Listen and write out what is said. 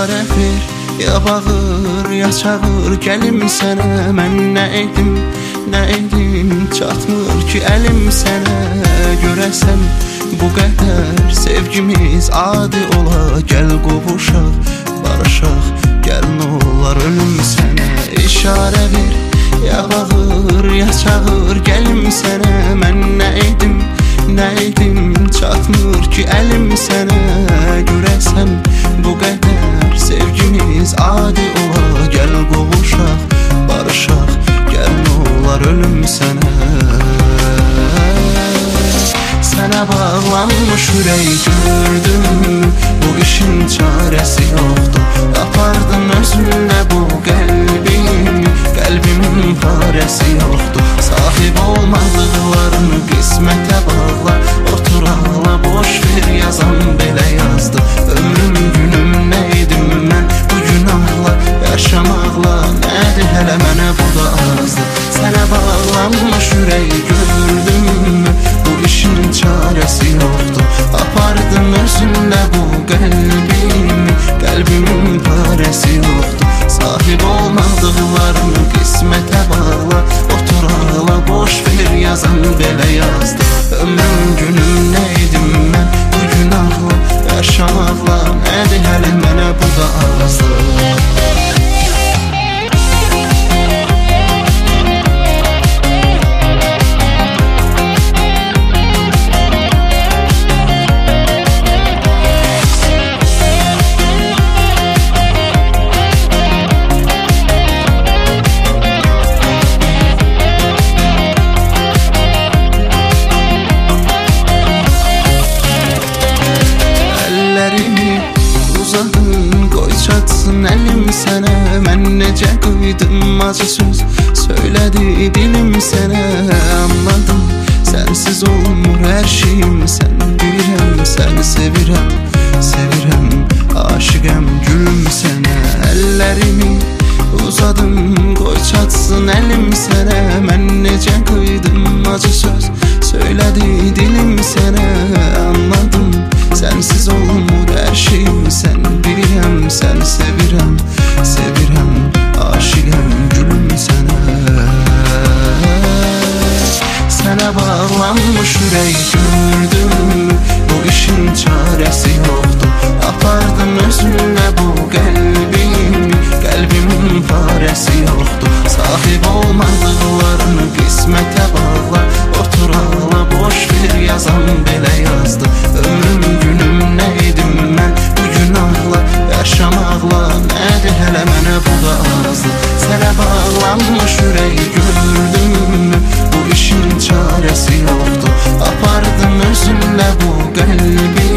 İşarə ver, ya bağır, ya çağır, gəlim sənə. Mən nə edim, çatmır ki əlim sənə. Görəsən bu qədər sevgimiz adi ola. Gəl qovuşaq, barışaq, gəl nə olar ölüm sənə. İşarə ver, ya bağır, ya çağır, gəlim sənə. Mən nə edim, çatmır ki əlim sənə. Görəsən bu qədər sevgimiz adi ola. Gəl qovuşaq, barışaq, gəl nə olar ölüm sənə. Sənə bağlanmış ürək gördüm, bu işin çarəsi yoxdur. Apardın özünlə bu qəlbim, qəlbimin parəsi yoxdur. Sahib olmadıqlarını qismətə bağla, otur ağla, boş ver yazan belə yazdı. Ömrüm günüm nə edim mən bu günahla, yaşamaqla nədir hələ mənə bu da azdı. Sənə bağlanmış ürək gördüm, bu işin çarəsi yoxdur. Apardın özünlə bu qəlbim, qəlbimin parəsi yoxdur. Sahib olmadıqlarını qismətə bağla, otur ağla, boş ver yazan belə yazdı. Ömrüm günüm nə edim mən bu günahla, yaşamaqla nədir hələ mənə bu da azdı. Çatsın əlim sənə, mən necə qıydım acı söz söylədi dilim sənə. Anladım, sənsiz olmur hər şeyim, sən bilirəm, səni sevirəm, aşiqəm gülüm sənə. Əllərimi uzadım, qoy çatsın əlim sənə, mən necə qıydım acı söz söylədi dilim sənə. Anladım, sənsiz olmur hər şeyim, sən bilirəm, səni sevirəm, aşiqəm gülüm sənə. Sənə bağlanmış ürək gördüm, bu işin çarəsi yoxdur. Apardın özünlə bu qəlbim, qəlbimin parəsi yoxdur. Sahib olmadıqlarını qismətə bağla, otur ağla, boş ver yazan belə yazdı. Ömrüm günüm nə edim mən bu günahla, yaşamaqla nədir hələ mənə bu da azdı. Sənə bağlanmış ürək gördüm, bu işin çarəsi yoxdur. Apardın özünlə bu qəlbi,